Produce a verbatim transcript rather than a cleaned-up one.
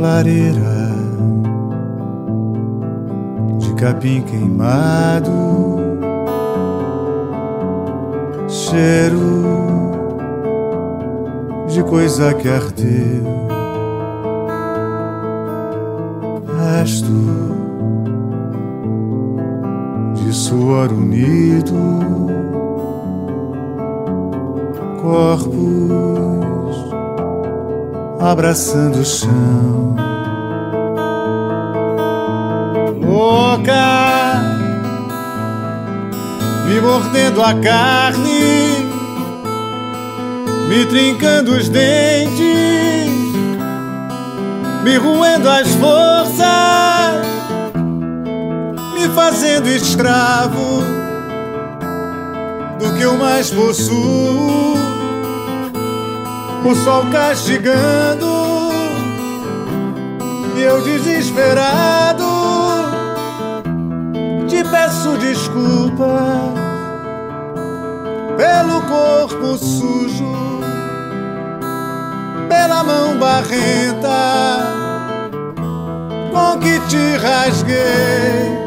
lareira de capim queimado, cheiro de coisa que ardeu, resto de suor unido, corpos abraçando o chão. Louca, me mordendo a carne, me trincando os dentes, me roendo as forças, me fazendo escravo do que eu mais possuo. O sol castigando e eu desesperado te peço desculpas pelo corpo sujo, pela mão barrenta com que te rasguei.